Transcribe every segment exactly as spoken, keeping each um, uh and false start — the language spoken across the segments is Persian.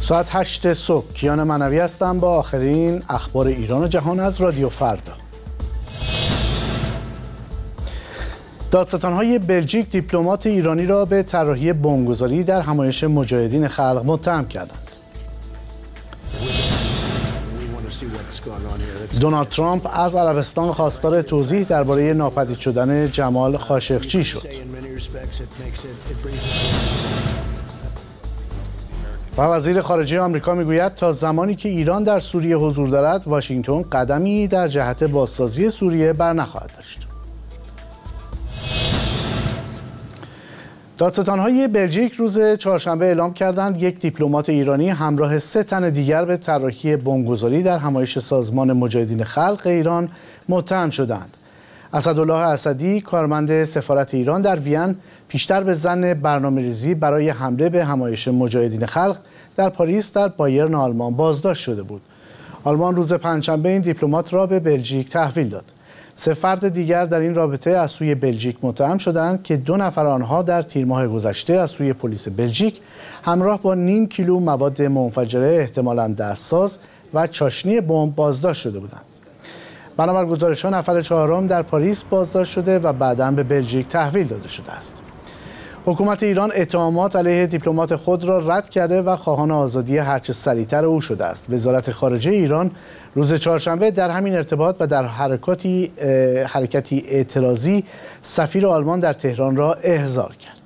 ساعت هشت صبح کیان منوی هستم با آخرین اخبار ایران و جهان از رادیو فردا. دادستان‌های بلژیک دیپلمات ایرانی را به طراحی بمبگذاری در همایش مجاهدین خلق متهم کردند. دونالد ترامپ از عربستان خواستار توضیح درباره ناپدید شدن جمال خاشقچی شد. و وزیر خارجه آمریکا میگوید تا زمانی که ایران در سوریه حضور دارد، واشنگتن قدمی در جهت بازسازی سوریه بر نخواهد داشت. دادستان‌های بلژیک روز چهارشنبه اعلام کردند یک دیپلمات ایرانی همراه سه تن دیگر به طراحی بمبگذاری در همایش سازمان مجاهدین خلق ایران متهم شدند. اسدالله اسدی، کارمند سفارت ایران در وین، پیشتر به ظن برنامه‌ریزی برای حمله به همایش مجاهدین خلق در پاریس در بایرن آلمان بازداشت شده بود. آلمان روز پنجشنبه این دیپلمات را به بلژیک تحویل داد. سه فرد دیگر در این رابطه از سوی بلژیک متهم شدند که دو نفر آنها در تیر ماه گذشته از سوی پلیس بلژیک همراه با نیم کیلو مواد منفجره احتمالاً دستساز و چاشنی بمب بازداشت شده بودند. بنابر گزارش‌ها نفر چهارم در پاریس بازداشت شده و بعداً به بلژیک تحویل داده شده است. حکومت ایران اتهامات علیه دیپلمات خود را رد کرده و خواهان آزادی هرچه سریعتر او شده است. وزارت خارجه ایران روز چهارشنبه در همین ارتباط و در حرکاتی حرکتی اعتراضی سفیر آلمان در تهران را احضار کرد.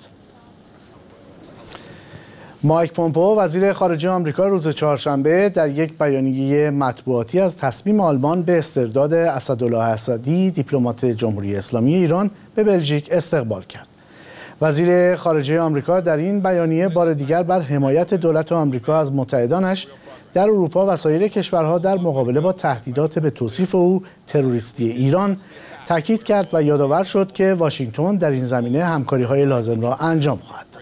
مایک پومپئو وزیر خارجه آمریکا روز چهارشنبه در یک بیانیه مطبوعاتی از تصمیم آلمان به استرداد اسدالله اسدی دیپلمات جمهوری اسلامی ایران به بلژیک استقبال کرد. وزیر خارجه آمریکا در این بیانیه بار دیگر بر حمایت دولت آمریکا از متحدانش در اروپا و سایر کشورها در مقابله با تهدیدات به توصیف او تروریستی ایران تاکید کرد و یادآور شد که واشنگتن در این زمینه همکاری‌های لازم را انجام خواهد داد.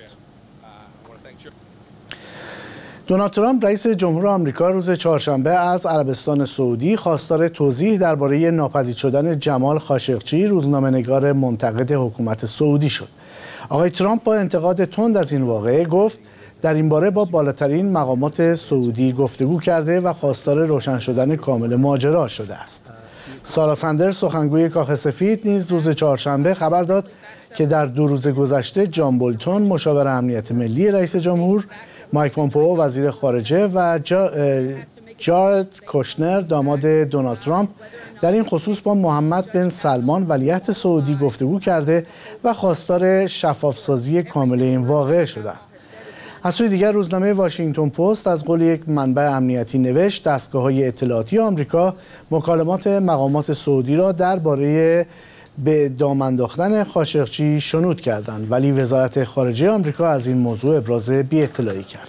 دونالد ترامپ رئیس جمهور آمریکا روز چهارشنبه از عربستان سعودی خواستار توضیح درباره ناپدید شدن جمال خاشقچی، روزنامه‌نگار منتقد حکومت سعودی شد. آقای ترامپ با انتقاد تند از این واقعه گفت در این باره با بالاترین مقامات سعودی گفتگو کرده و خواستار روشن شدن کامل ماجرا شده است. سارا سندرز سخنگوی کاخ سفید نیز روز چهارشنبه خبر داد که در دو روز گذشته جان بولتون مشاور امنیت ملی رئیس جمهور، مایک پومپئو وزیر خارجه و جا جارد کوشنر داماد دونالد ترامپ در این خصوص با محمد بن سلمان ولیعهد سعودی گفتگو کرده و خواستار شفافسازی کامل این واقعه شدند. از سوی دیگر روزنامه واشنگتن پست از قول یک منبع امنیتی نوشت دستگاه‌های اطلاعاتی آمریکا مکالمات مقامات سعودی را درباره به دام انداختن خاشقچی شنود کردند، ولی وزارت خارجه آمریکا از این موضوع ابراز بی‌اطلاعی کرد.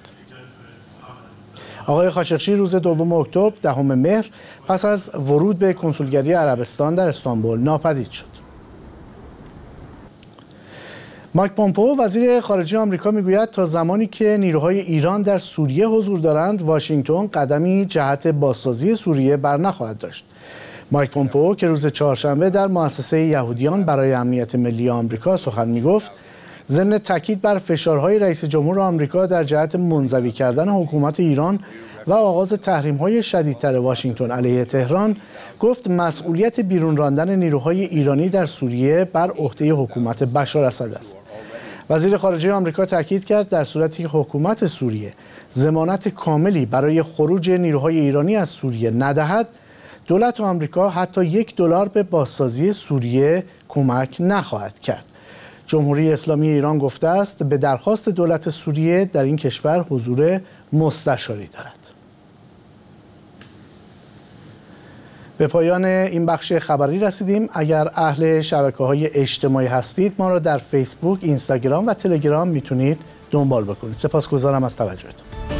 آقای خاشقچی روز دوم اکتبر دهم مهر پس از ورود به کنسولگری عربستان در استانبول ناپدید شد. مایک پومپئو وزیر خارجه آمریکا میگوید تا زمانی که نیروهای ایران در سوریه حضور دارند، واشنگتن قدمی جهت بازسازی سوریه بر نخواهد داشت. مایک پومپئو که روز چهارشنبه در مؤسسه یهودیان برای امنیت ملی آمریکا سخن میگفت، ضمن تاکید بر فشارهای رئیس جمهور آمریکا در جهت منزوی کردن حکومت ایران و آغاز تحریم‌های شدیدتر واشنگتن علیه تهران، گفت مسئولیت بیرون راندن نیروهای ایرانی در سوریه بر عهده حکومت بشار اسد است. وزیر خارجه آمریکا تاکید کرد در صورتی که حکومت سوریه ضمانت کاملی برای خروج نیروهای ایرانی از سوریه ندهد، دولت آمریکا حتی یک دلار به بازسازی سوریه کمک نخواهد کرد. جمهوری اسلامی ایران گفته است به درخواست دولت سوریه در این کشور حضور مستشاری دارد. به پایان این بخش خبری رسیدیم. اگر اهل شبکه‌های اجتماعی هستید ما را در فیسبوک، اینستاگرام و تلگرام میتونید دنبال بکنید. سپاسگزارم از توجهتون.